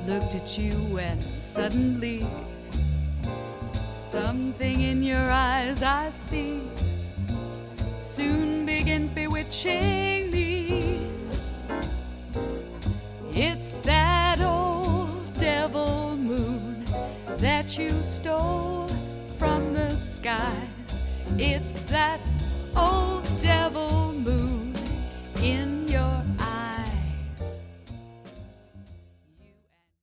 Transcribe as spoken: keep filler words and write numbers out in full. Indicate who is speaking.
Speaker 1: looked at you and suddenly something in your eyes I see soon begins bewitching me. It's that old devil moon that you stole from the skies. It's that old devil